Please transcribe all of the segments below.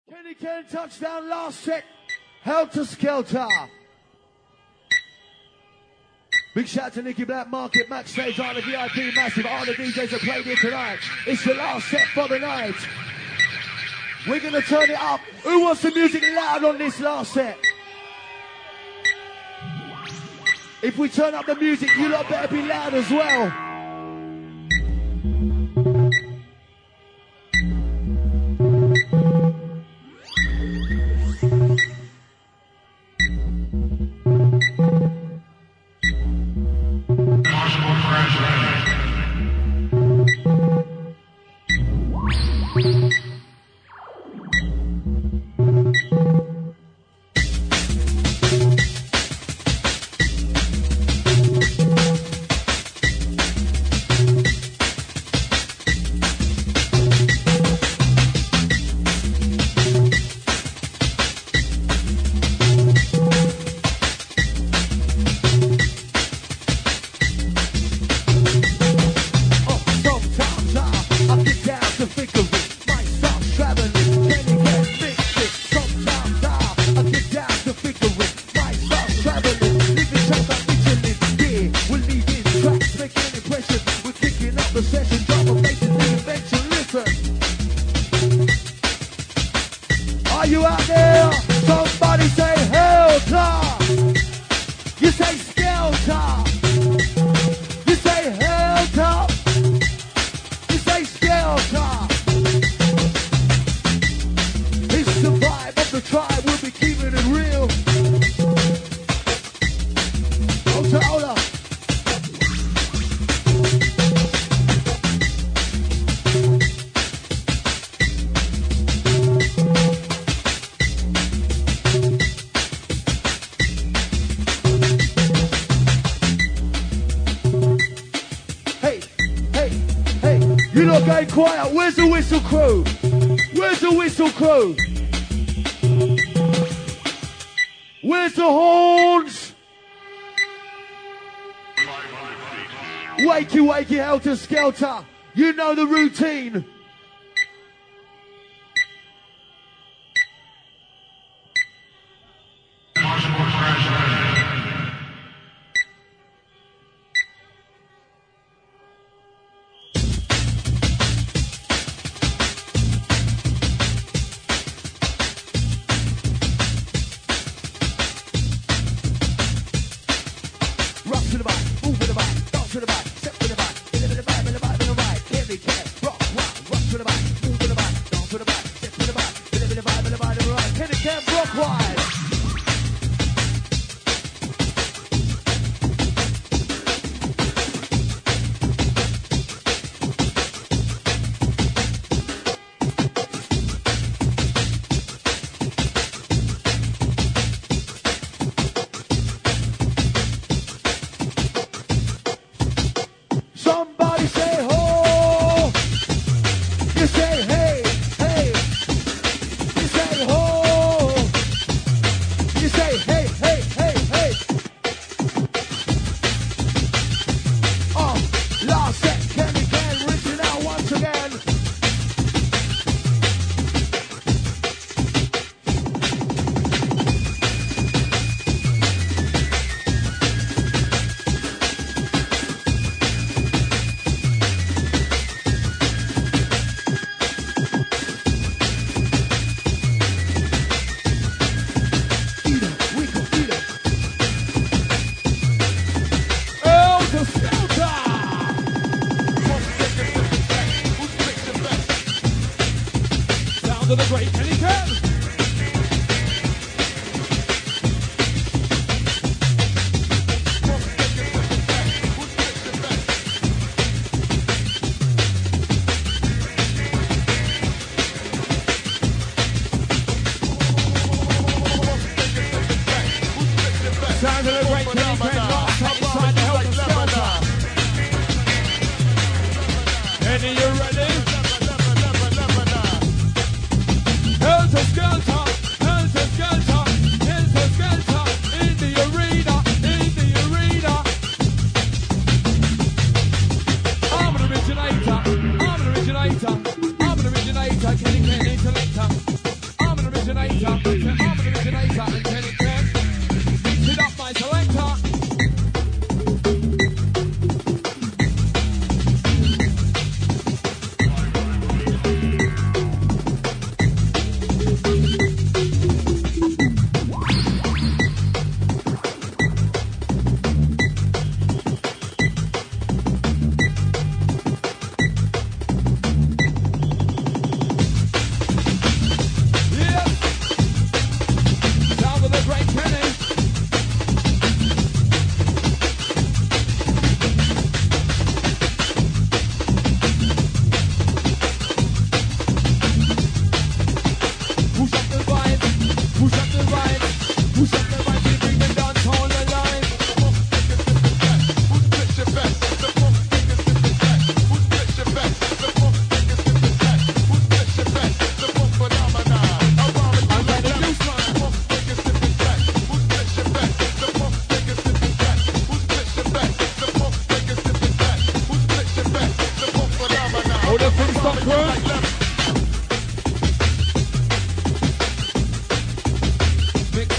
Kenny Ken touchdown last set. Helter Skelter. Big shout to Nicky Black Market, Max Stage, all the VIP Massive, all the DJs that played here tonight. It's the last set for the night. We're going to turn it up. Who wants the music loud on this last set? If we turn up the music, you lot better be loud as well. Quiet, where's the whistle crew? Where's the whistle crew? Where's the horns? Wakey, wakey, helter skelter. You know the routine. Kenny, you ready? Helter Skelter.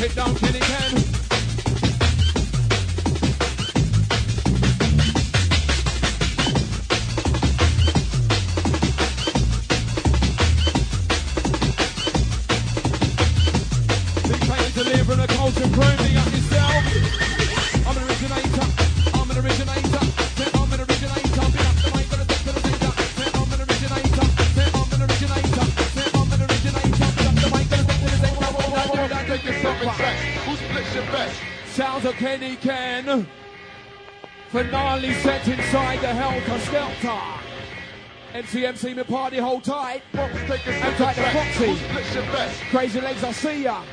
Hit down Kenny Ken. Big pain to live in a culture, proving up yourself. I'm an originator. I'm an originator. I'm an originator. Big up the mic, gonna take to the center. I'm an originator. I'm an originator. I'm an originator. Big up the mic, gonna take to the center. Take your song back. Who splits your best? Sounds of Kenny Ken. Finale set inside the Helter Skelter. MCMC me party, hold tight. And tight the Foxy. Crazy legs, I see ya.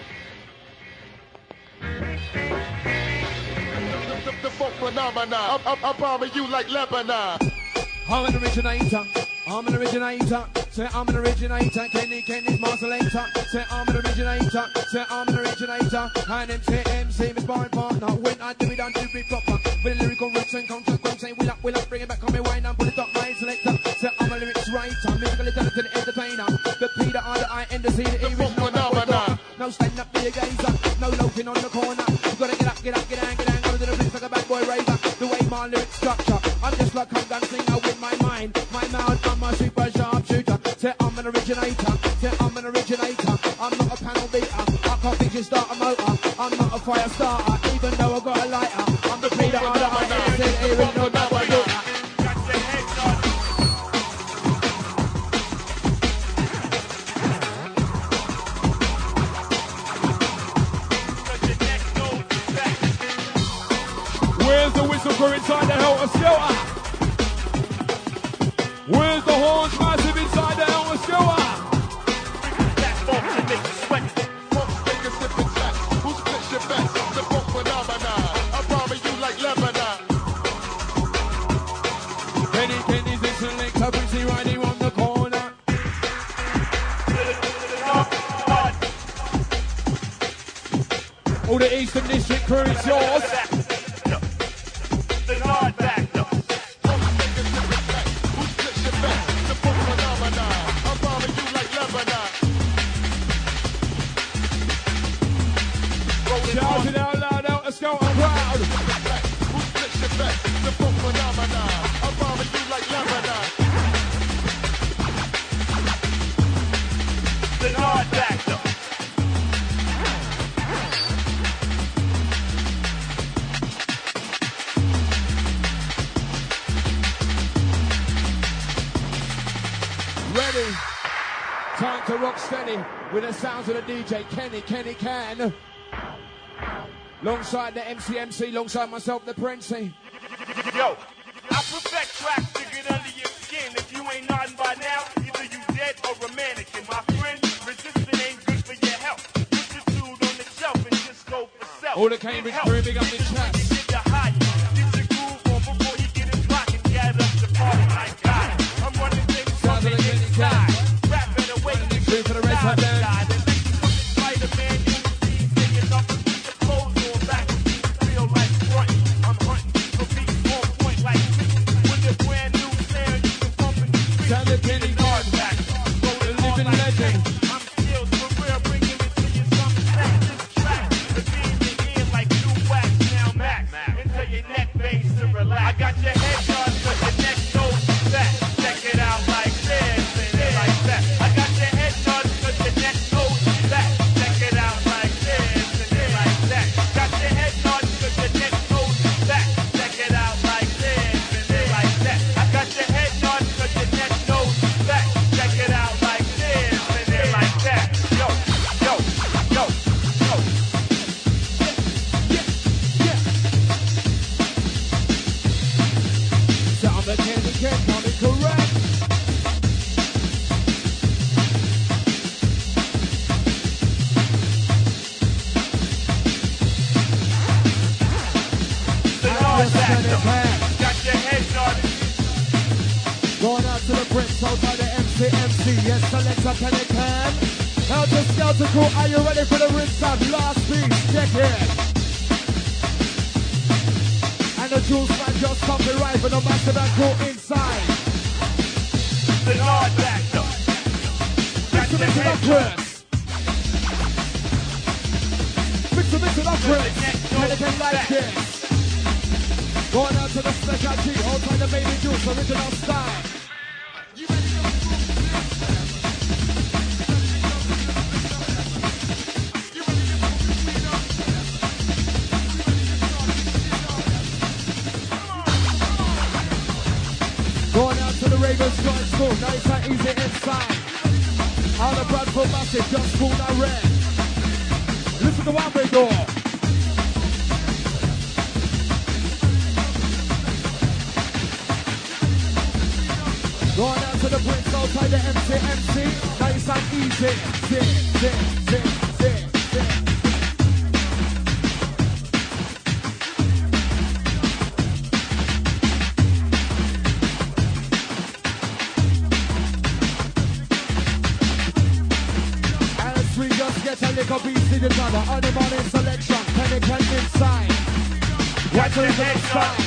The folk phenomena. I'm bombing you like Lebanon. I'm an originator. I'm an originator. Say I'm an originator. Kenny's my selector. Say I'm an originator. Say I'm an originator. And MC me sparring partner. When I do it, I do it proper. With lyrical roots and concept, say will up, bring it back on me wine and put it up my selector. Say I'm a lyrics writer. Musically talented entertainer. The P, the I, the I, and the C, the E, with no phenomenon. No stand up, be a gazer. No loafing on the corner. You gotta get up, get down. Go to the bricks like a bad boy razor. The way my lyrics structure. I'm just like a gun singer with my mind. My mouth, I'm a super sharp shooter. Say I'm an originator. Say I'm an originator. I'm not a panel beater. I can't think you start a motor. I'm not a fire starter. Even though I got a lighter. I'm the Peter on the I said here is no doubt I do. Where's the whistle for inside the Helter Skelter? Where's the horns massive inside the Helter Skelter? That funk to make you sweat. Funk make a sip and chat. Who splits your best? The funk phenomenon. I'm bombing you like Lebanon. Kenny's in selector, Prince riding on the corner. All the Eastern District crew is yours. The guard back. Shouting out loud, Helter Skelter proud. Who splits your best? The funk phenomenon. I'm bombing you like Lebanon. The guard back. Ready? Time to rock steady with the sounds of the DJ Kenny Can. Alongside the MCMC, alongside myself, the Princey. Yo, I perfect tracks to get under your skin. If you ain't nodding by now, either you dead or a mannequin. My friend, resistance ain't good for your health. Put your dude on the shelf and just go for self. All the Cambridge crew, big up the chat. Get your groove on before you get it blocked and gather up the party like God. I'm running things from the inside. Rapping away to the for the rest of them. Spider-Man, you see, singing up. Tell the Kenny Guard back, the living legend. I'm still for real, bringing it to you some facts. This track, the beam in here like new wax, now max. Into your neck base to relax. I got your head done, but your neck goes back. Check it out like this and like that. I got your head done, but your neck goes back. Check it out like this and like that. Got your head done, but your neck goes back. Check it out like this and like that. I got your head done, but your neck goes back. Check it out like this and like that. Yo. Sound the Kenny Can, coming correct. Got your head nodded. Going out to the Prince, out by the MCMC. Yes, selector Kenny Can. Helter Skelter crew, are you ready for the rinse out? Last piece, check it. And the juice man just copyright for the master that crew inside. The Lord back up. Got your head nodded. Mix Prince. Anything like this. Going out to the Special G, hold tight the Baby Juice, original style. Going out to the Ravens Strike School, nice and easy inside. On the Bradford Massive, just school that red. Listen to one way door. Going out to the Prince, outside the MC, nice and easy. Zip. As we just get a little beast in the color, on the morning selection, Pelican inside. Right to the inside.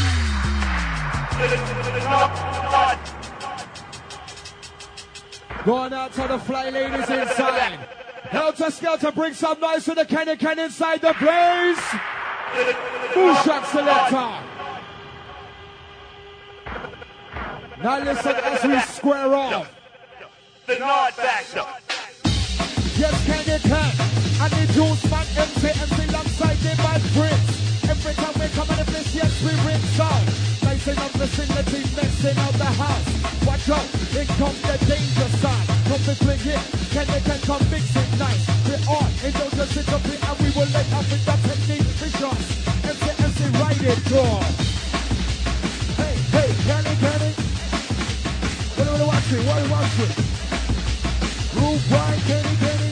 Going out to the fly ladies inside. Helter Skelter, bring some noise to the Kenny inside the place. Bushak selector. Now listen as we square off. The Nod Factor. Yes, Kenny. And the Juice Man, MC alongside the bad Prince. Every time we come in the place, yes, we bring sound. Nicing up the vicinity, messing out the house. Watch out, here comes the danger sign. Come to swing it, Kenny come mix it nice. We're on, it don't just sit up here and we will let up with that technique. We shots, MC, ride it, draw. Hey, Kenny. What are we watching? Move right, Kenny.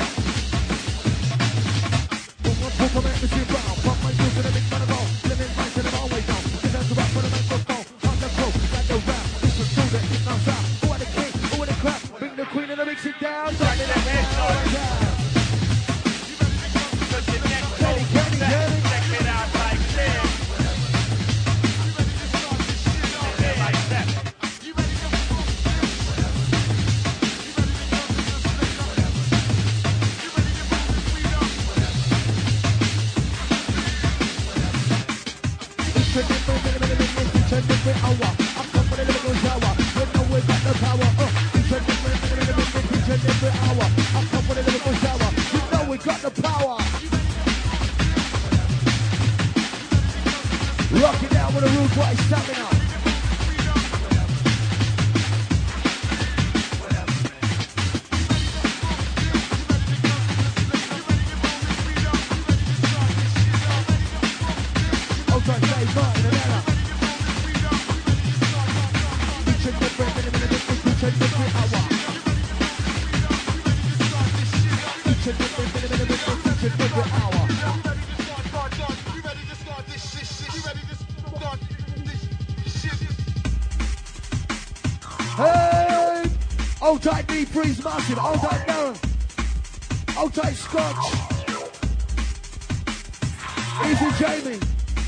Come at me, see brown. Pump my juice in a big man ball. Living nice and I'm always down. Get down to rock for the microphone. On the floor, like the rap. Listen to the hit now sound. Who are the king? Who are the crap? Bring the queen and the mix it down. Right in the head, Kenny. Check it out like this. Like that. Different hour. I'm coming with a little shower. You know we got the power. Different hour. I'm coming with a little shower. You know we got the power. Rock it down with a rude boy stamina. Outside, say, mine, and Ella. Hey! Old tight knee freeze massive, old tight Darren, old tight Scotch, easy Jamie.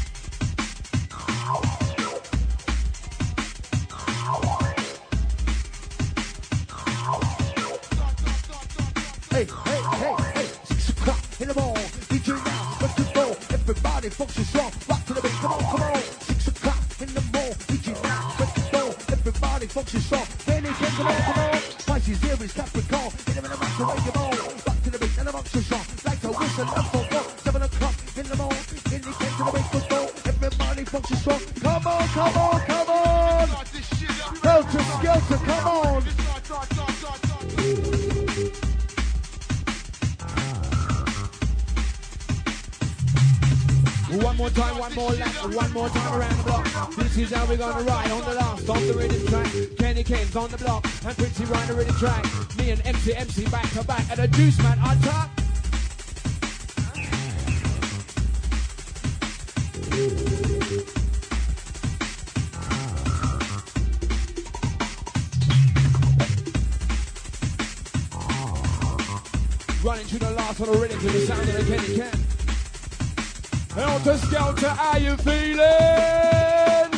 Hey, 6 o'clock in the morning, DJ now, let's go, everybody function strong, rock to the beat, come on, 6 o'clock in the morning, DJ now, let's go, everybody function strong, Kenny, come on, Pisces, Aries, Capricorn, hit them in the master, wake them all, rock to the beat, and the function strong, like a whistle, up for 7 o'clock in the morning, Kenny, to the beat, let's go, everybody function strong, come on, Helter Skelter, come on. One more time, one more lap, one more time around the block. This is how we're gonna ride on the last of the rhythm track. Kenny Kane's on the block and Princey ride the rhythm track. Me and MC back to back and a Juice Man on top. Running to the last of the rhythm to the sound of the Kenny Kane. Helter Skelter, how you feeling?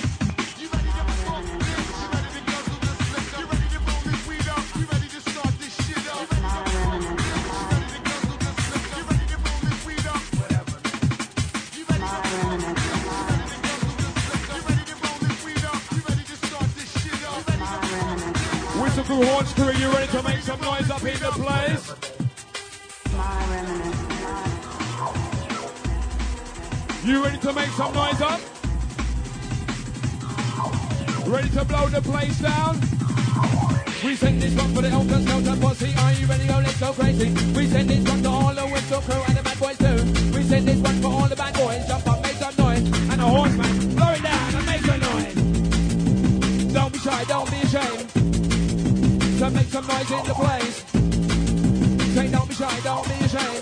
Orange crew, you ready to make some noise up in the place? You ready to make some noise up? Ready to blow the place down? We send this one for the Elkers, Delta Posse. Are you ready? Oh, let's go crazy. We send this one to all the Whistle crew and the bad boys too. We send this one for all the bad boys. Jump up, make some noise. And the horseman, blow it down and make some noise. Don't be shy, don't be ashamed. So make some noise in the place. Say don't be shy, don't be ashamed.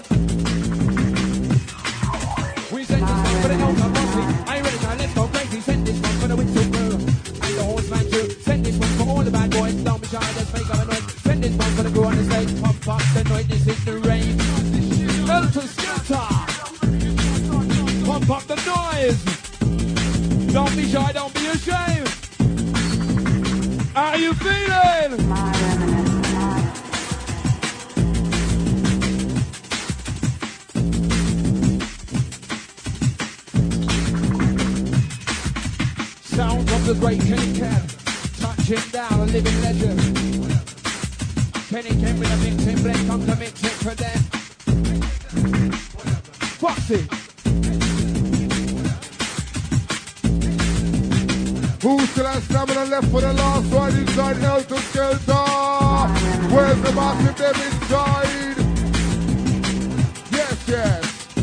We send this one for the Elkers Posse. Are you ready? Now let's go crazy. Send this one for the Whistle crew and the horseman too. Send this one for all the bad boys. Don't be shy, let's make up a noise. Send this one for the crew on the stage. Pump up the noise, this is the rain. Helter Skelter. Pump up the noise. Don't be shy, don't be ashamed. How are you feeling? Sound of the great Kenny Ken. Touching down a living legend. Kenny Ken with a mixing blend. Come to mix it for them. Foxy. Who's still has stamina left for the last one inside Helter Skelter? Where's the massive them inside? Yes, yes.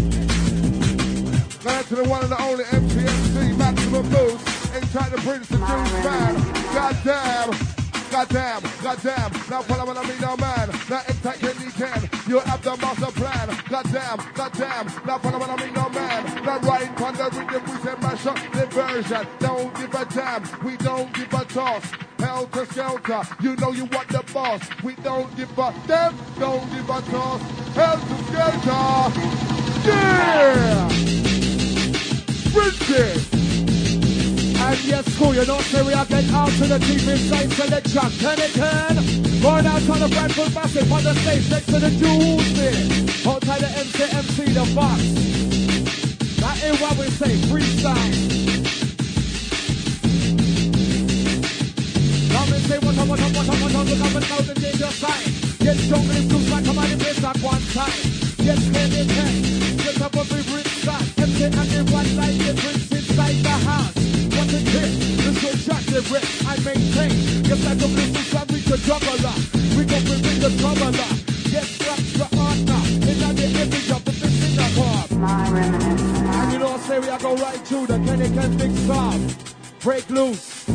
Now to the one and the only MCMC, Maximum Boost. Inside the Prince of Juice man. Goddamn. Goddamn, goddamn, now follow what I mean, no man. Now impact any can, you have the master plan. Goddamn, goddamn, now follow what I mean, no man. Now right on the rhythm, we say mash up the version. Don't give a damn, we don't give a toss. Helter Skelter, you know you want the boss. We don't give a damn, don't give a toss. Helter Skelter, yeah! Princess! And yes, school, you know, say we are getting out to the team inside selection. Kenny Ken, going out on the Bradford Massive on the stage next to the Jules there. Outside the MC, the Fox. That is what we say, freestyle. Now we say, what up, look up and out the danger sign. Get strong in the like come on in this at one time. Yes, Kenny Ken, get up on the bridge side. MC and the one side, the prince inside the house. What a kick, this so attractive rip, I maintain. Yes, like a business and we could juggler. We gon' bring the troubler. Yes, straps the partner. In the image of the big singer pop. And you know, say we are go right through the Kenny Ken big song. Break loose.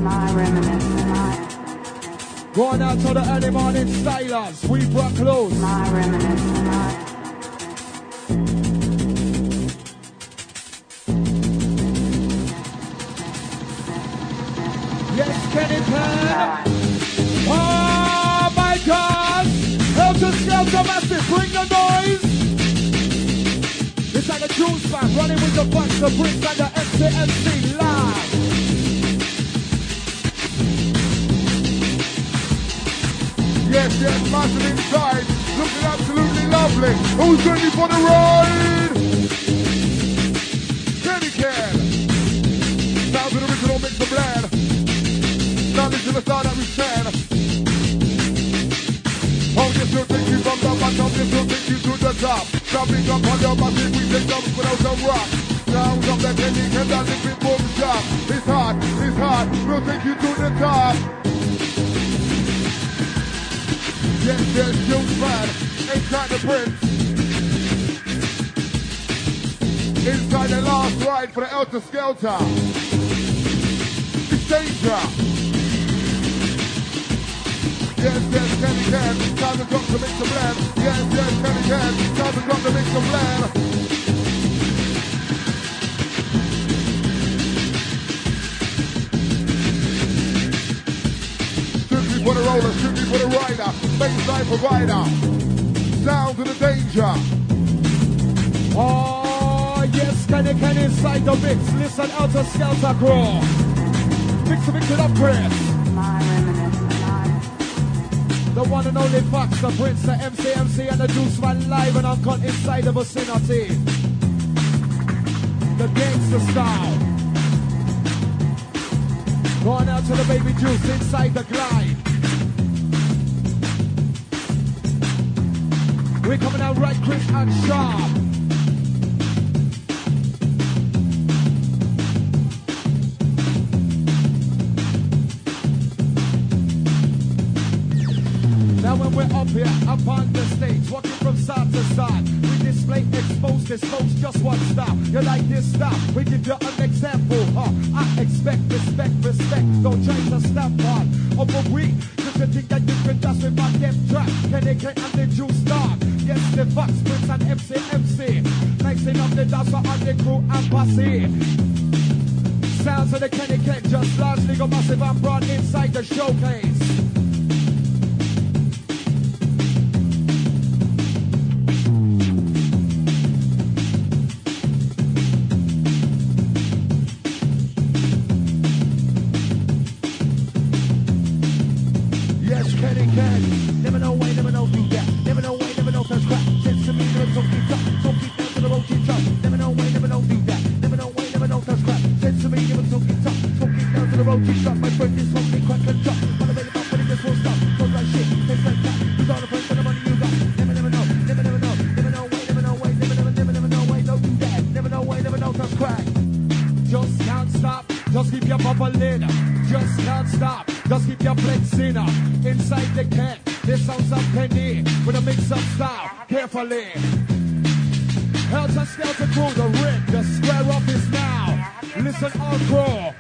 Going out to the early morning stylers. We brought close. Yes, Kenny Ken. Oh my God! Helter Skelter Massive, bring the noise! It's like a Juice band running with the bunch, the Prince and the MCMC live. Yes, yes, massive inside, looking absolutely lovely. Who's ready for the ride? Kenny Ken. Sounds of the original mix of blend. Now this is the start that we stand. Oh, this will take you from the bottom, this will take you to the top. Jumping up on your massive, we take jumps without a rock. Sounds of the Kenny Ken, that living boom shop. It's hot, we'll take you to the top. Yes, yes, Juice man, inside the Prince. Inside the last ride for the Helter Skelter. It's danger. Yes, yes, Kenny Ken, time to drop the mix of blend. Yes, yes, Kenny Ken, time to drop the mix of blend. Strictly for the roller, strictly for the rider, baseline provider. Sound to the danger. Oh, yes, Kenny Ken inside the mix. Listen, Helter Skelter crew. Mix it up, Chris. The one and only Fox, the Prince, the MCMC, and the Juice Man live and uncut inside the vicinity. The gangster style. Going out to the Baby Juice inside the glide. We're coming out right, crisp and sharp. Now when we're up here, up on the stage, walking from side to side, we display, expose just one style. You like this style? We give you an example, I expect respect. Don't try to stop on over we. Just to think that you can dance with my death track. Kenny and the Juice Star. Yes, the Fox Prince and MC. Mixing up the dancer on the crew and posse. Sounds of the Kenny just largely go massive and broad inside the showcase. Never know why, never know do that. Never know why, never know first crap. Sense to me, never so keep up. So keep down to the road, keep up. Never know why, never know do that. Never know why, never know first crap. Sense to me, never so keep up. So keep down to the road, keep up. My friend is something crack and drop. Wanna make it up, but it just won't stop. Don't like shit, things like that. Who's all the friends for the money you got? Never know. Never know why, never know why. Never know why, don't do that. Never know why, never know first crack. Just can't stop. Just keep your bubble in. Just can't stop. Just keep your flexing up. Inside the can. This sounds up penny with a mix-up style, carefully. Helter Skelter through the ring, the square up is now. Listen, encore.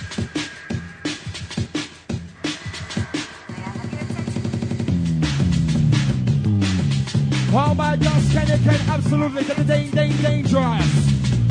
Oh my gosh, Kenny absolutely get the dangerous.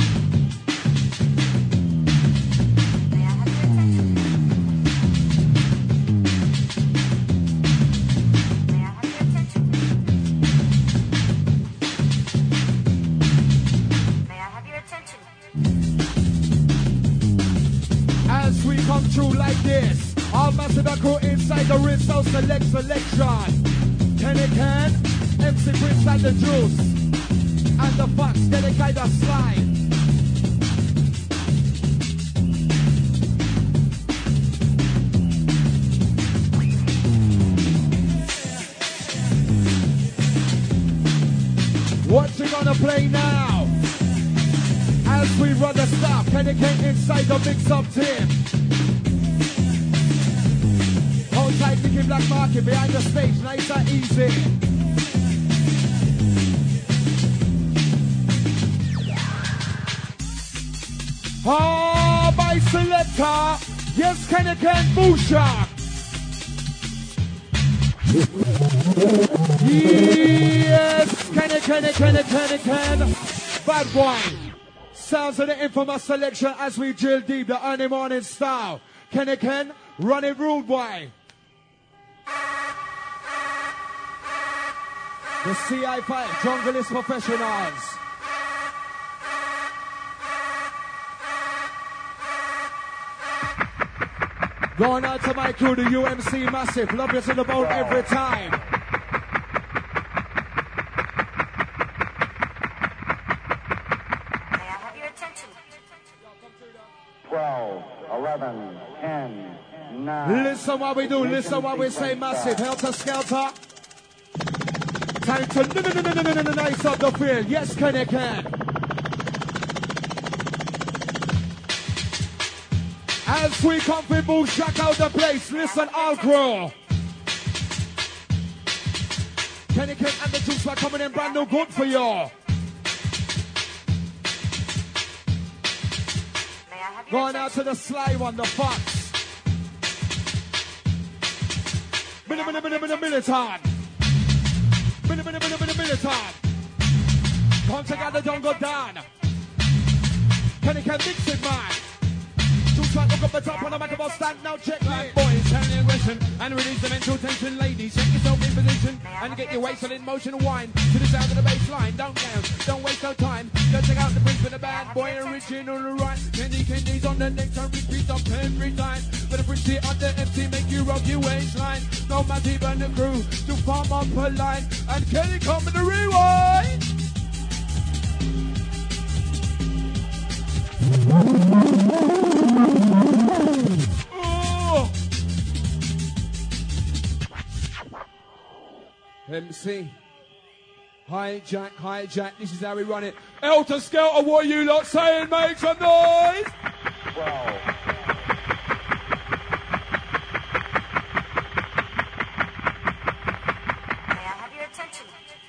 Come true like this. All massive crew inside the Ritz House selection. Kenny Ken, MC Prince and the Juice, and the Fox, get a kind of slide. What you gonna play now? As we run the stop, Kenny Ken inside the mix-up team. Hold tight, Nicky Black Market behind the stage, nice and easy. Oh, my selector, yes, Kenny Ken Busha. Yes, Kenny, bad boy. Sounds of the infamous selection as we drill deep the early morning style. Kenny Ken, run it rude boy. The CI5 Junglist Professionals. Going out to my crew, the UMC Massive. Love you to the boat every time. May I have your attention? 12, 11, 10, 9. Listen what we do, listen what we say, Massive. Helter Skelter. Time to nice up the field. Yes, Kenny Ken. As we come people, check out the place. Listen, all crew. Kenny Ken and the Juice are coming in brand new good for you. Going out to the Sly one, the Fox. Militan. Militan. Come together, don't go down. Kenny Ken mix it, man. Juice right, look up the top on the microphone stand. Now check it. Boys, carry aggression and release the mental tension. Ladies, check yourself in position and get your waist on in motion. Wine to the sound of the bass line. Don't dance, don't waste no time. Go check out the Prince with the bad boy original right. Kenny's on the next and repeat up every time. But the Prince on the MC make you rock your waistline. No matter even the crew to form up a line. And Kenny come with the rewind. Oh. MC, Hijack, this is how we run it. Elter Skelter, what are you lot saying? Make some noise! 12. May I have your attention?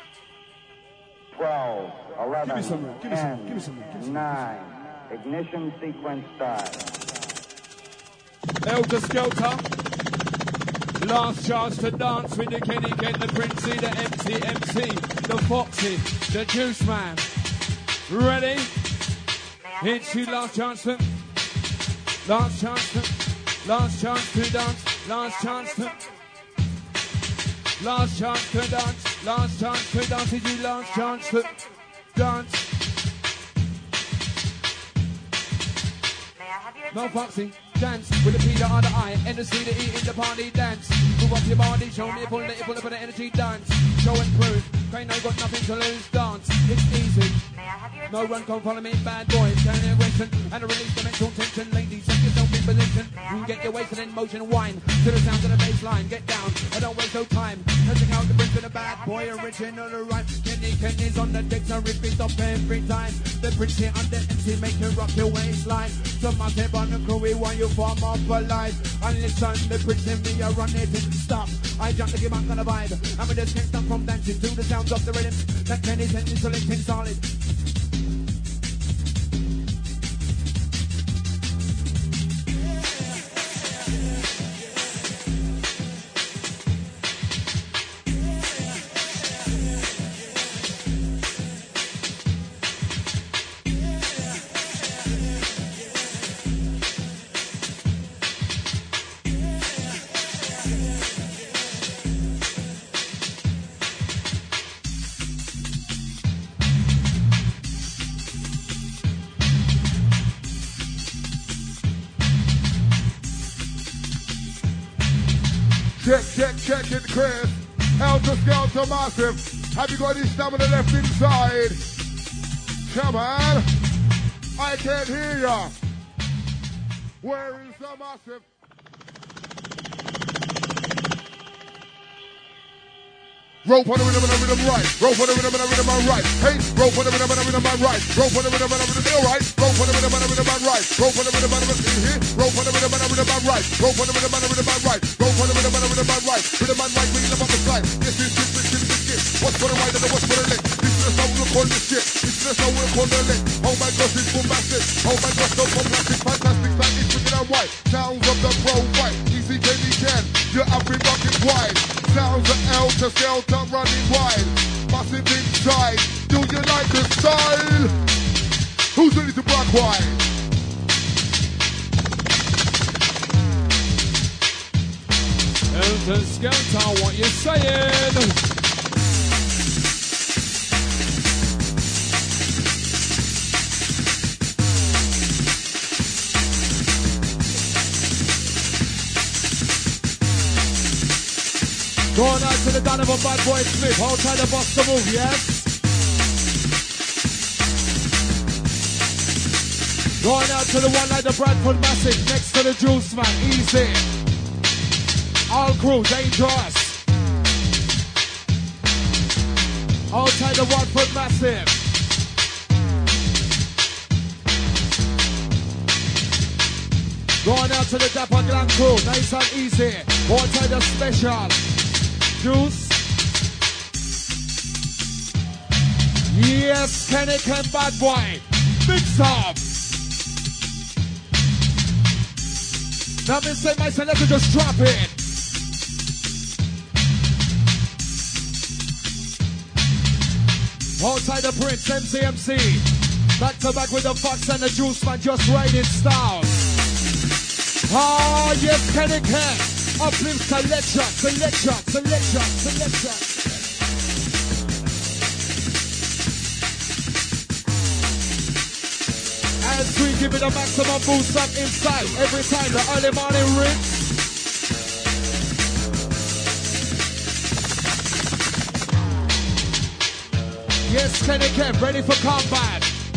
12, 11, Give me some room, 10, give me some room. 9. Ignition sequence start. Elter Skelter. Last chance to dance with the Kenny Ken, the Princey, the MC, the Foxy, the Juice Man. Ready? It's your last chance to dance, last chance to dance, last chance to dance, it's your last chance to dance. No Foxy. Dance with the Peter on the eye, and the C to E in the party dance. Move up your body, show me pull it for the energy dance. Show and prove, ain't no got nothing to lose. Dance, it's easy. No run, come follow me, bad boys. Turn the aggression and release the mental tension. Ladies, set yourself in position. You can get your waist in motion, wine to the sound of the bass line. Get down, I don't waste no time. Letting out the bridge to the bad boy, original rhyme. Kenny's on the decks and repeat up every time. The Prince here on the MC, make you rock your waistline. Some of them on the crew, we want you form up alive. And listen, the Prince in me, I run it and stop. I jump to give back on the vibe. And we just can't stop from dancing to the sounds of the rhythm. That Kenny's and selecting solid. Check it, Chris. Elter Skelter Massive. Have you got any stamina left inside? Come on. I can't hear ya. Where is the Massive? Rope on the rhythm and the rhythm right. Rope on the rhythm and the rhythm and right. Hey, rope on the rhythm and the rhythm and right. Rope on the rhythm and the rhythm and right. Rope on the rhythm and the rhythm and right. Rope on the rhythm and the rhythm here. Rope on the rhythm and the rhythm and right. Rope on the rhythm and the rhythm and right. Rope on the rhythm and the rhythm and right. Rhythm and right, we live on the slide. This is shit. What's for the right and what's for the left? This is how we'll call this shit. This is how we'll call the left. Oh my gosh, it's bombastic. Oh my gosh, so bombastic. Fantastic, that is wicked and white. Sounds of the pro white. Easy Kenny Ken. You're up in rockin' wide. Sounds of Elter Skelter running wide. Massive inside. Do you like the style? Who's ready to rock wide? Elter Skelter, what you saying? Going out to the Donovan Bad Boy Smith. Hold tight the box to move, yes? Going out to the one like the Bradford Massive next to the Juice Man. Easy. All crew, dangerous. Hold tight the Bradford Massive. Going out to the Dapper Glam crew. Nice and easy. Hold tight the special. Juice. Yes, Kenny Ken Bad Boy. Mix up. Now me say myself, let me just drop it. Hold tight the Prince, MCMC. Back to back with the Fox and the Juice Man, just riding styles. Ah, yes, Kenny Ken. Uplift selection. As we give it a maximum boost up inside. Every time the early morning rinse. Yes, Kenny Ken, ready for combat.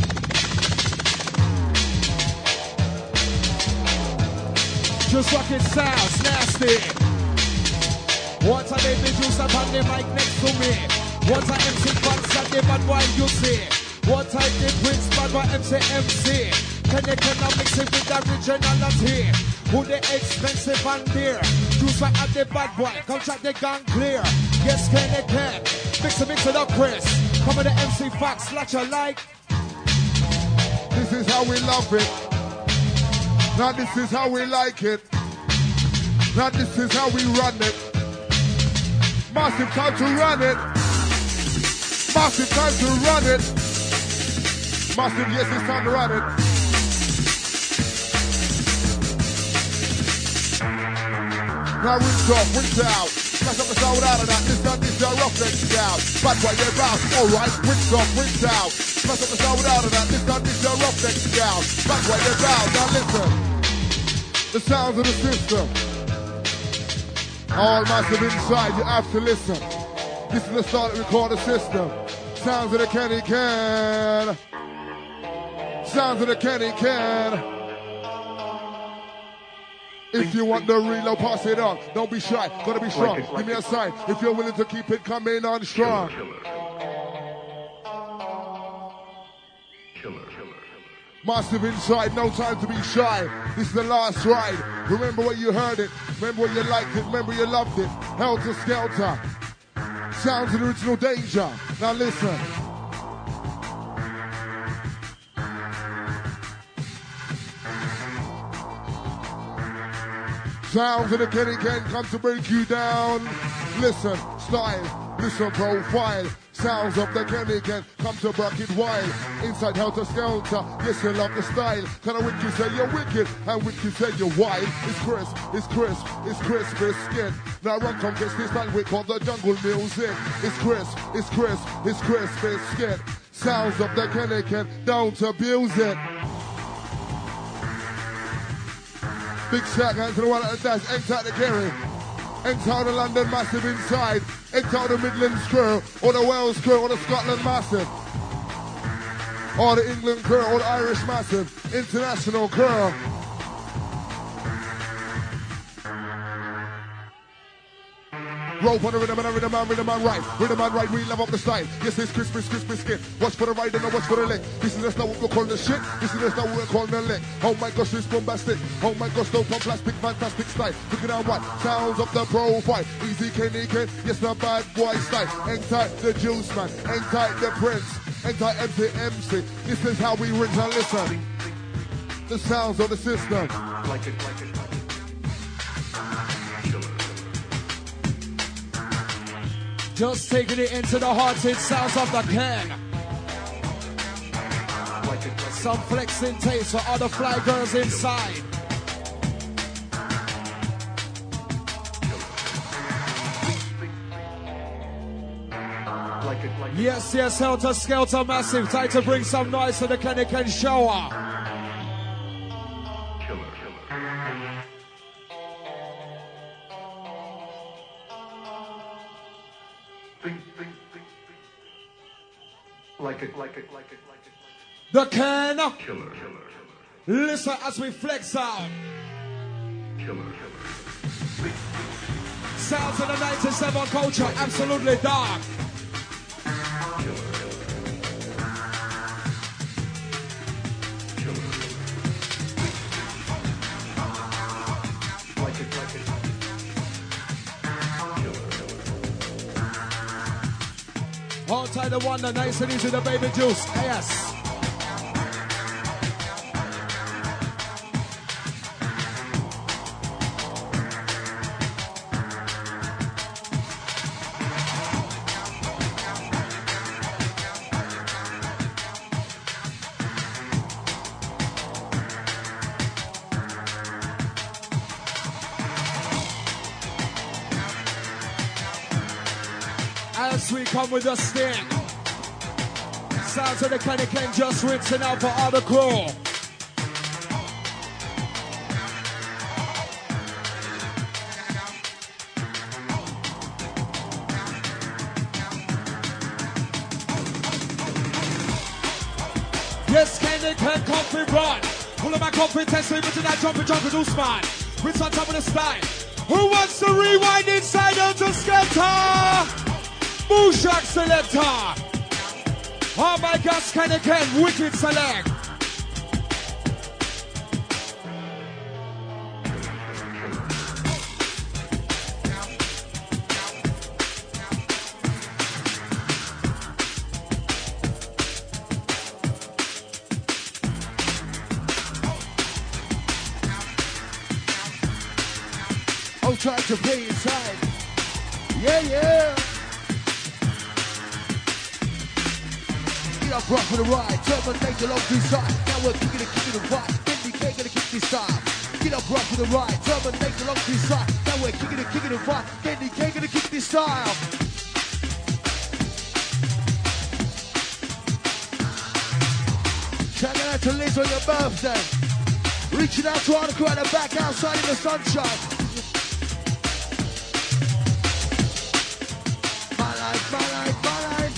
Just rocking sounds, nasty. What are they visuals up on the mic next to me? What I MC Fox that the bad boy you see. What I did Prince bad boy MC. Can they cannot mix it with the originality? Who the expensive and dear? Juice back at the bad boy, come track the gang clear. Yes, can they can? Mix it up, Chris. Come on the MC Fox, latch a like. This is how we love it. Now this is how we like it. Now this is how we run it. Massive time to run it. Massive time to run it. Massive, yes, it's time to run it. Now rinse off, rinse out. Smash up the sound out of that. This rough neck down. Bad boy, yeah, bounce. Alright, rinse off, rinse out. Smash up the sound out of that. This rough neck down. Bad boy, yeah, bounce. Now listen. The sounds of the system. All massive inside, you have to listen. This is the start that we call the system. Sounds of the Kenny Can. Sounds of the Kenny Can. If you want the reload, pass it on. Don't be shy, gotta be strong. Give me a sign if you're willing to keep it coming on strong. Massive inside, no time to be shy. This is the last ride. Remember what you heard it. Remember what you liked it. Remember you loved it. Helter Skelter. Sounds of the original Danger. Now listen. Sounds of the Kenny Ken come to break you down. Listen, style, listen, profile. Sounds of the Kenny Ken come to break it wild. Inside Helter Skelter, yes, you love the style. Kind of wicked say you're wicked, and wicked say you're wild. It's crisp, it's skin. Now run, come get this man, we call the jungle music. It's crisp, it's skin. Sounds of the Kenny Ken, down to abuse it. Big shout out to the one at the dash, enter the Kerry. Enter the London massive inside. Enter the Midlands crew, or the Wales crew, or the Scotland massive. Or the England crew, or the Irish massive. International crew. Roll for the rhythm and rhythm and right. Rhythm and right, we love up the style. Yes, it's crispy skin. Watch for the ride and watch for the lick. This is just not what we're calling the shit. This is just not what we're calling the lick. Oh my gosh, it's bombastic. Oh my gosh, no plastic, fantastic style. Look at that one. Sounds of the profile. Easy Kenny Ken. Yes, the bad boy style. Hang tight the Juice Man. Hang tight the Prince. Hang tight MC. This is how we rinse and listen. The sounds of the system. Like it. Just taking it into the heart, it sounds of the Ken. Some flexing taste for other fly girls inside. Yes, Helter Skelter massive. Time to bring some noise to the Kenny Ken shower. Like it. The Ken. Killer. Listen as we flex out. Killer. Sounds of the 97 culture, absolutely dark. Hold tight the one, the nice and easy, the baby juice. Yes. As we come with a sting. Sounds of the Kenny Ken just rinsing out for all the crew. Yes, Kenny Ken, comfy run. Pull of my competence, but tonight jumping loose man. Rinse on top of the style. Who wants to rewind inside Helter Skelter? Smooth Shock Selector. Oh my gosh, can again, wicked select. I'm trying to play inside. Yeah, yeah. Get up, rock for the ride. Terminate the long side. Now we're kicking the right. Then we can't gonna kick this time. Get up, rock for the ride. Terminate the long side. Now we're kicking the right. Then we can't gonna kick this style. Shout out to Liz on your birthday. Reaching out to all the crew at the back outside in the sunshine. My life, my life, my life.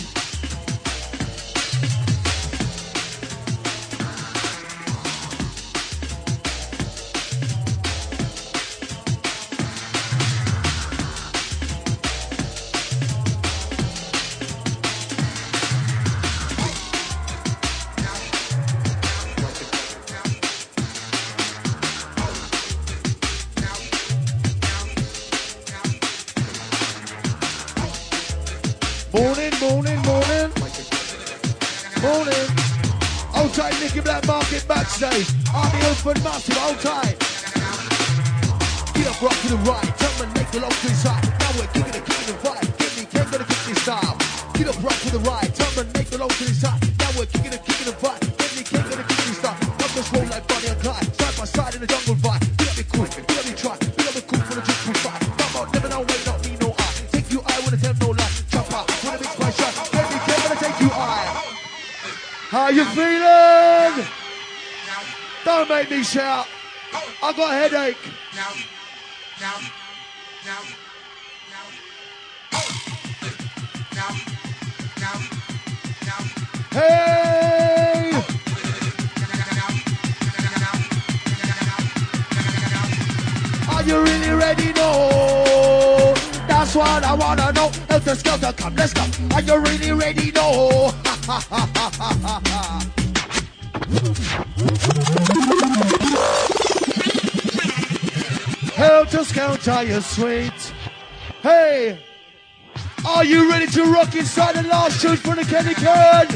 Morning, morning, morning. Morning. Hold tight, Nicky Black Market backstage. Army open, massive, hold tight. Get up, rock to the right. Terminate the long to the side. Now we're kicking the right. Give me, can't gonna kick this style. Get up, rock to the right. Terminate the long to the side. Now we're kicking the right. Give me, can't gonna kick this style. Up this roll like Bonnie and Clyde. Side by side in the jungle vibe. Get up, be cool. Get up, be try. Get up, be cool for the triple fight. Come on, never know, wait, not me, no I. Take you, I wanna tell no lie. Chop out, wanna mix my shot. Baby, can't gonna take you, I. How you feeling? Don't make me shout. I got a headache. Hey! Are you really ready? No. That's what I wanna know. If the skelter come, let's go. Are you really ready? No. Helter Skelter, you're sweet. Hey, are you ready to rock inside the last tune for the Kenny Kern?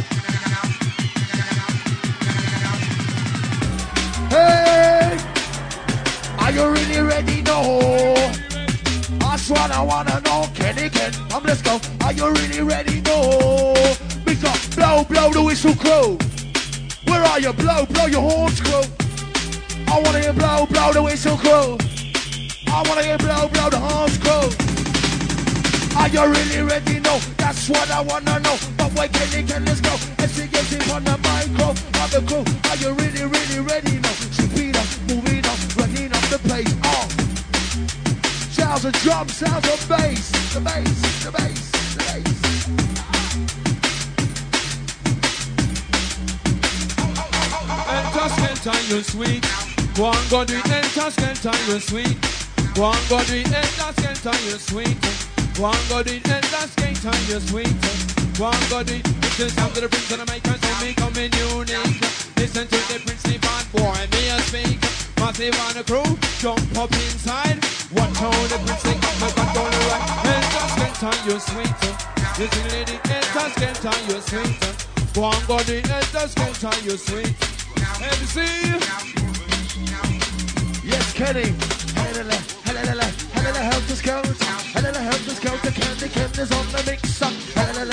Hey, are you really ready? No. That's what I wanna know. Kenny Ken, come, let's go. Are you really ready? No. Big up, blow the whistle crew. Where are you? Blow your horns crew. I wanna hear blow the whistle crew. I wanna hear blow the horns crew. Are you really ready? No, that's what I wanna know. But wait, Kenny Ken, let's go. Investigating on the micro of the crew. Are you really ready? No, speed up, moving up, running up the pace. Oh, sounds of drum, sounds of bass, the bass, the bass, the bass. Enter Skelter, you sweet. Go on, go do it. Enter Skelter, you sweet. Go on, go do it. Enter Skelter, you sweet. Go on, go do it. Enter Skelter, you sweet. Go on, go do it. Listen sound to the Prince of the Maker, so becoming unique. Listen to the Prince, the bad boy, me a speak. Massive on the crew, jump up inside. Watch how the Prince take up the control right. Enter Skelter, you sweet. Listen, lady, enter Skelter, you sweet. Go on, go do it. Enter Skelter, you sweet. MC. Yes, Kenny. Helter Skelter. Helter Skelter. Kenny Ken is on the mix up.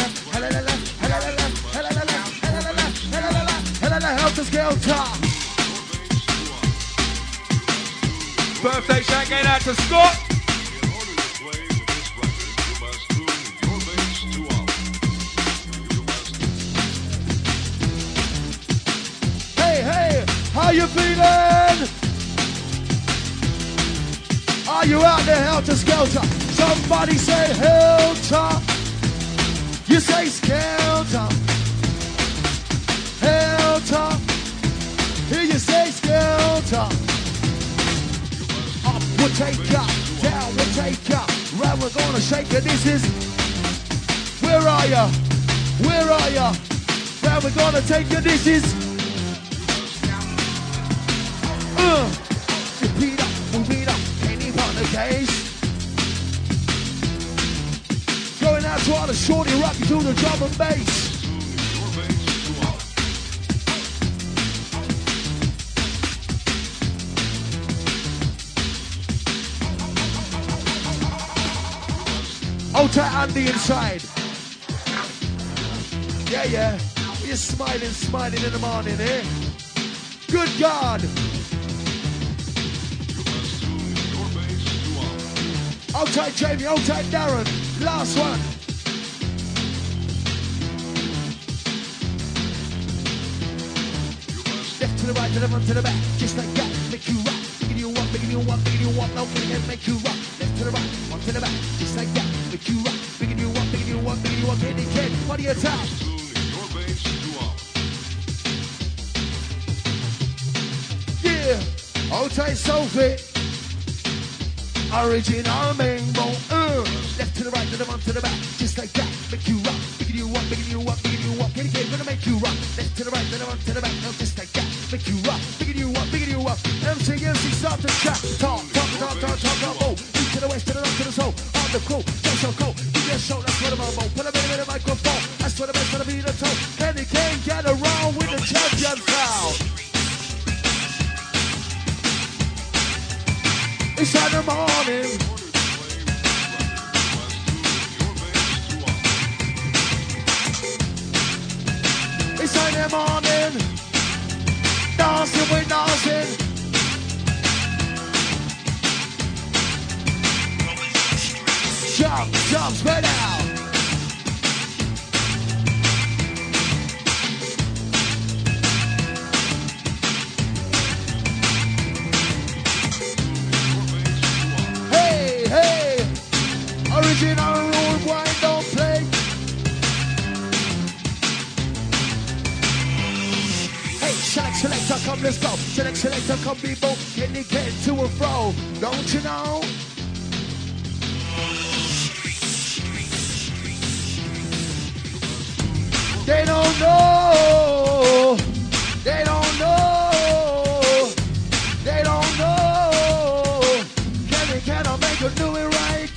Helter Skelter. Birthday shout going out to Scott. Hey, how you feeling? Are you out there, Helter Skelter? Somebody say Helter. You say Skelter. Helter. Here you say Skelter. Up we'll take ya, down we'll take ya. Right, we're gonna shake it. This is, we're are ya? Where are ya? Now we're gonna take your dishes. Repeat up, move it up, any part of the case. Going out to all the shorty rocking to the drum and bass. Hold tight on the inside. Yeah, yeah. You're smiling in the morning, eh? Good God. Hold tight, Jamie. Hold tight, Darren. Last one. Left to the right, to the front, to the back. Just like that. Make you rock. Making you walk, making you walk, making you walk. No, make you rock. Left to the right, one to the back. Just like that. Make you rock. Making you walk, making you walk, making you walk. Any kid, body attack. Yeah. Hold tight, Sophie. Original mango. Left to the right, to the front, to the back. Just like that. Make you rock. Making you walk, making you walk, making you walk. Any kid, gonna make you rock. Left to the right, to the front, to the back. No, just like that. Make you rock. Making you walk, making you walk. MC start to chat. Talk. Oh, east to the west, to the north, to the south. On the cool, don't so cool. Give me a show, that's what I'm about. Put a bit in the microphone. That's what the best gonna be the toe. Kenny King get around with the champion sound. It's in the morning. It's in the morning. Dancing, we're dancing. Jump, spread out. Hey, original rude wine don't play. Hey, selector, come let's go. Selector, come people. Can you get to and fro? Don't you know? They don't know. They don't know. They don't know. Can I make her do it right?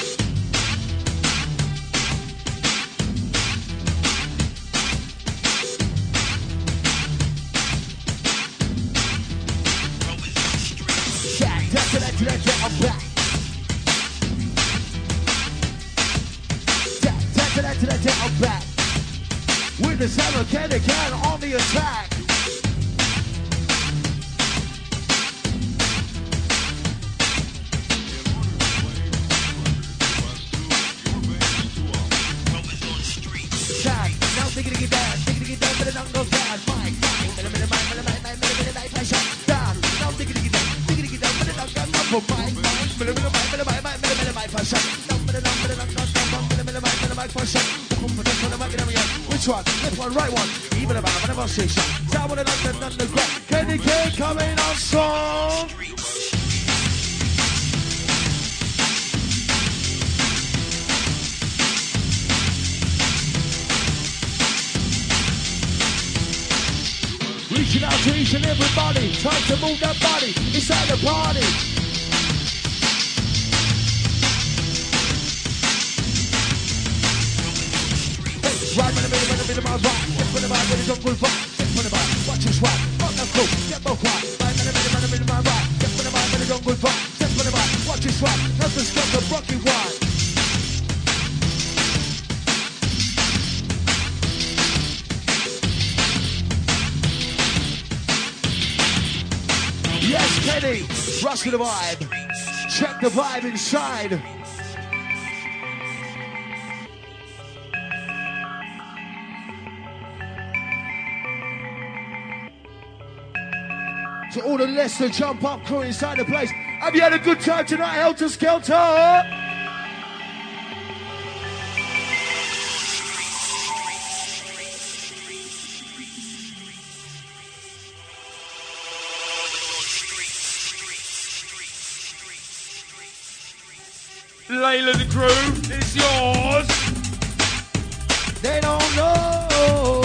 I'm back. I'm back. With the seven can on the attack. Now diggity down, but it don't go down. Mike, down. Now diggity down, but it don't go down. Mike, which one? Left one, right one. Even about a negotiation. Down with it underground. Kenny K coming on strong. Reaching out to each and everybody. Time to move that body inside the party. Right, when the miles right. Step on the bar, when the jungle fight. Step on the bar, watch your swag. Fuck that cool, step on quiet. Right, when the miles right. Step on the bar, when the jungle fight. Step on the bar, watch your swag. Nothing stop the rocky wine. Yes, Kenny, rush to the vibe. Check the vibe inside. To all the Leicester jump up crew inside the place. Have you had a good time tonight, Helter Skelter? Layla the Groove, it's yours. They don't know.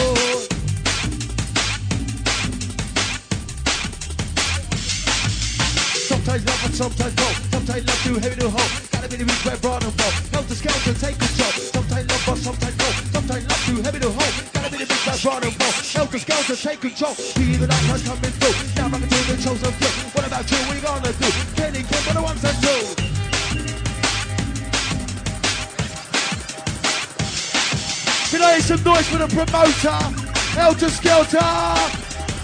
Sometimes love and sometimes no. Sometimes love too heavy to hold. Gotta be the big red broad and blow. Help the skelter take control. Sometimes love but sometimes no. Sometimes love too heavy to hold. Gotta be the big red broad and blow. Help the skelter take control. Be the night coming through. Now I can do the chosen few. What about you? What you gonna do? Kenny, Ken, for the ones and two. Can I hear some noise for the promoter? Helter Skelter!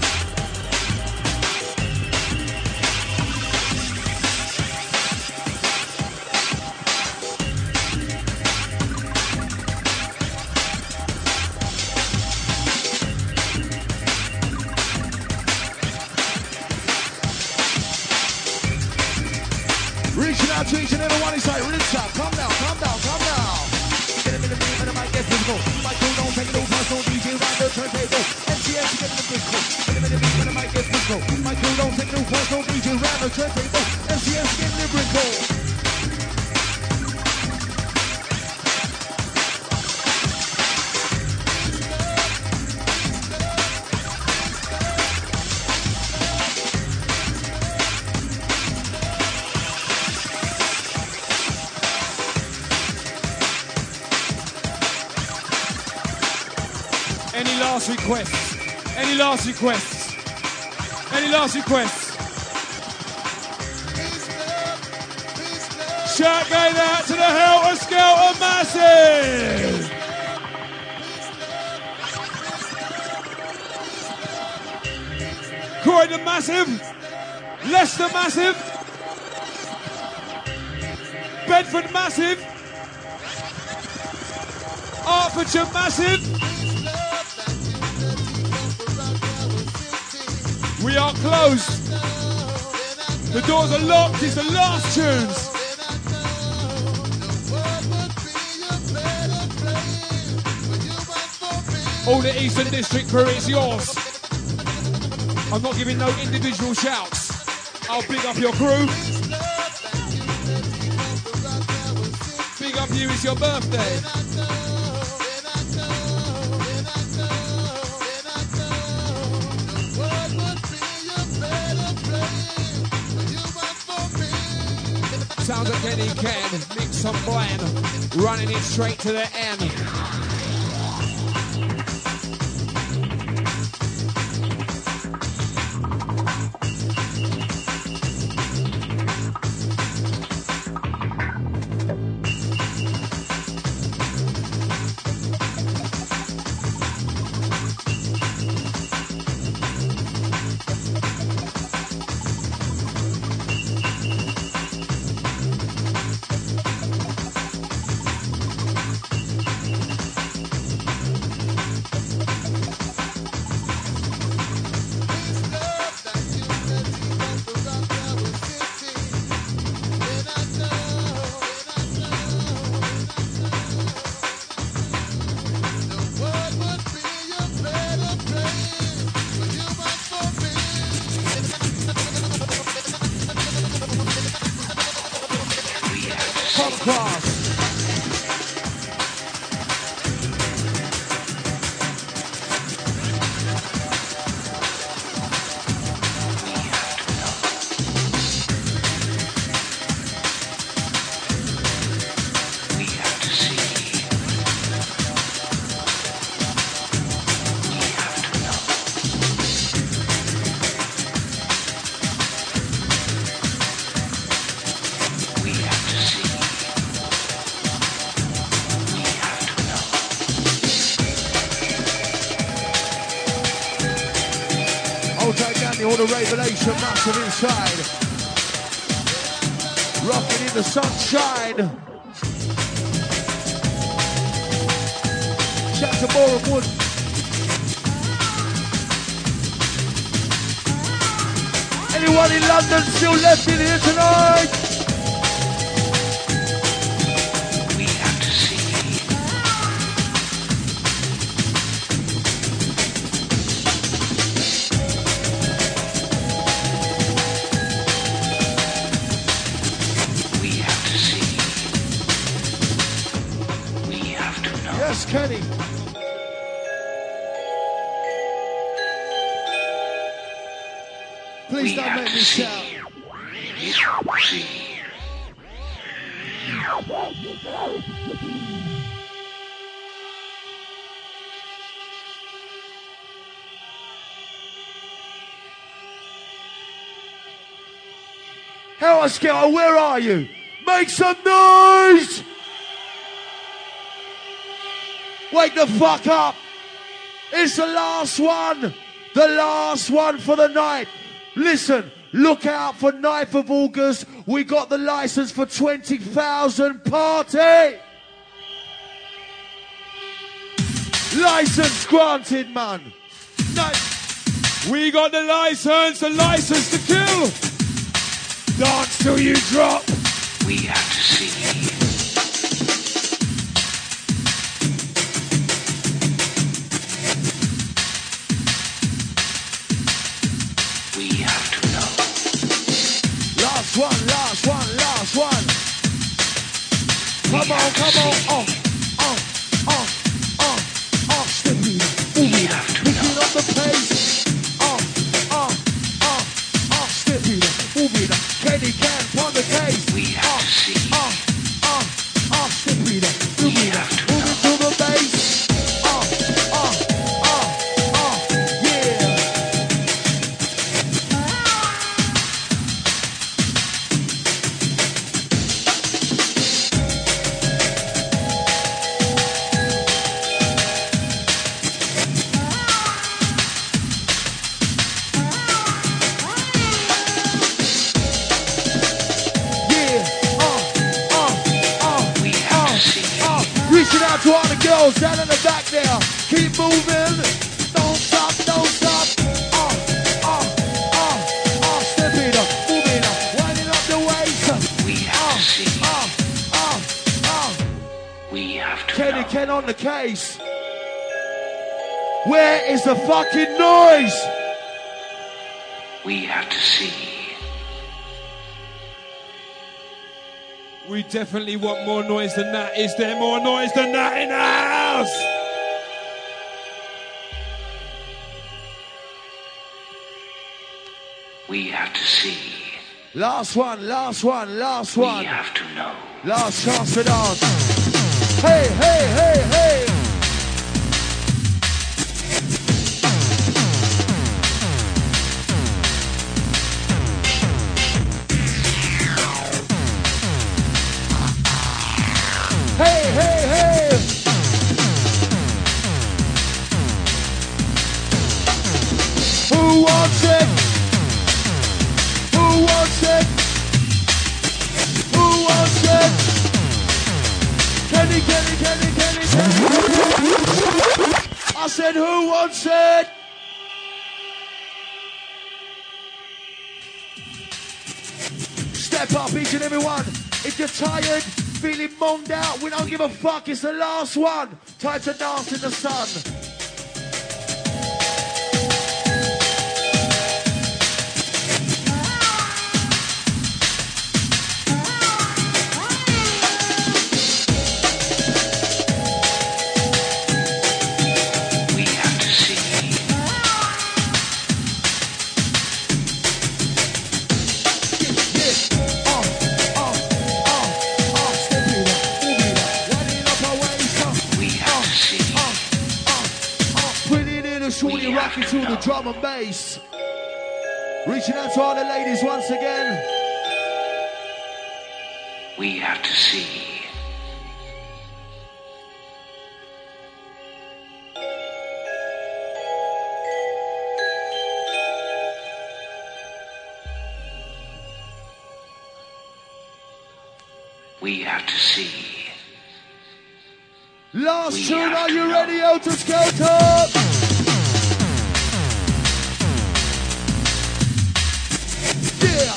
Reaching out to each and every one inside. Reach out. Calm down, calm down, calm down. Get him in the beat, and I might get physical. My crew don't take no personal. DJ ride the turntable. MCS to get in the physical. Get him in the beat, and I might get physical. My crew don't take no personal. DJ ride the turntable. MCS to get in the physical. Any last requests? Any last requests? Any last requests? Shout going out to the Helter Skelter Massive! Croydon Massive, Leicester Massive, Bedford Massive, Hertfordshire Massive. We are closed. The doors are locked. It's the last tunes. All the Eastern District crew, it's yours. I'm not giving no individual shouts. I'll big up your crew. Big up you, it's your birthday. Sounds like Kenny Ken, mix and blend, running it straight to the end. All the Revelation Massive inside. Rocking in the sunshine. Shout to Boreham Wood. Anyone in London still left in here tonight? Kenny. Please don't make me shout. Hellscout, where are you? Make some noise! Wake the fuck up! It's the last one! The last one for the night. Listen, look out for 9th of August. We got the license for 20,000 party! License granted, man. We got the license to kill. Dance till you drop. We have to see. We have to know. Last one, last one, last one. Come on, come on. Stepping, moving, picking up the pace. Stepping, moving. Kenny can on the case. We have to see. Stepping, moving to the base. Yeah. Reaching out to all the girls down in the back there. Keep moving. Don't stop, don't stop. Stepping up, moving up, winding up the waist. We have to see. We have to Kenny know. Ken on the case. Where is the fucking noise? We have to see. We definitely want more noise than that. Is there more noise than that in the house? We have to see. Last one, last one, last one. We have to know. Last chance to dance. Hey, hey, hey, hey. Hey, hey, hey. Who wants it? Who wants it? Who wants it? Kenny, Kenny, Kenny, Kenny, Kenny. I said, who wants it? Step up, each and every one. If you're tired, feeling moaned out, we don't give a fuck, it's the last one. Time to dance in the sun. We have to see. We have to see. Putting in a shorty rocking to the drum and bass. Reaching out to all the ladies once again. We have to see. We have to see. Last We tune, have are to you know. ready, Outer Skelter? Yeah!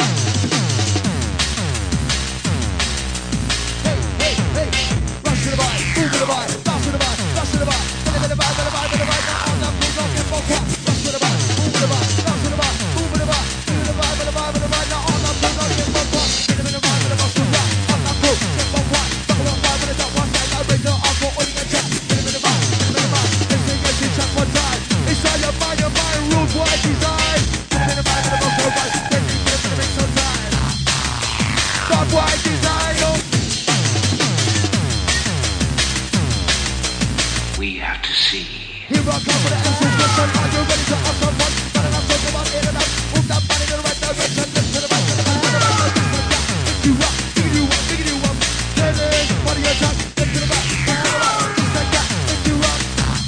Hey, hey, hey! Rush to the bite, move to the bite, bounce to the bite, rush to the bite, to the bite, to the bite, to the bite, now on the move, up in both parts. Rush to the bite, move to the bite, bounce to the bite, move to the bite, to the bite, to the bite, to the bite, now on the move, up in both parts. Get him in the bite, to the box to the bite, up the move, get both parts. Double on five, with a top one, side, I break the encore, all you can check. Get him in the bite, get him in the bite, investigation, check, come for the MCs, listen. Are you ready to up and run? But I'm talking about in and out. Move that body in the right direction. Left to the right, to the back, to the right, to the back. Pick you up, pick you up, pick you up. Turn it, body attack. Left to the back, to the right, just like that. Pick you up.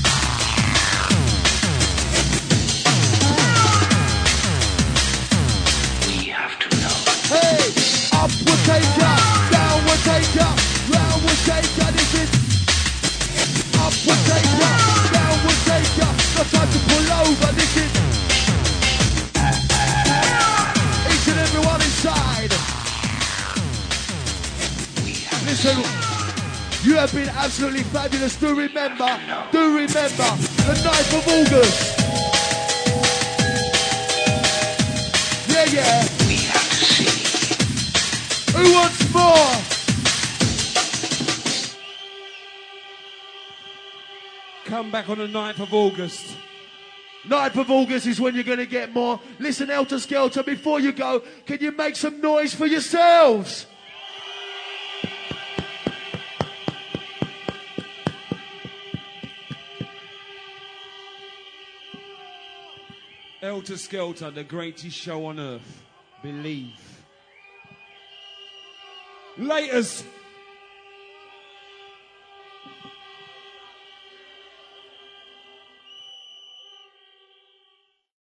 We have to know. Hey, up will take ya, down will take ya, round will take ya. This is up will take ya, down will take ya. No time to pull over. This is each and everyone inside. Listen, you have been absolutely fabulous. Do remember the 9th of August. Yeah. We have to see. Who wants more? Come back on the 9th of August. 9th of August is when you're going to get more. Listen, Helter Skelter, before you go, can you make some noise for yourselves? Helter Skelter, the greatest show on earth. Believe. Laters.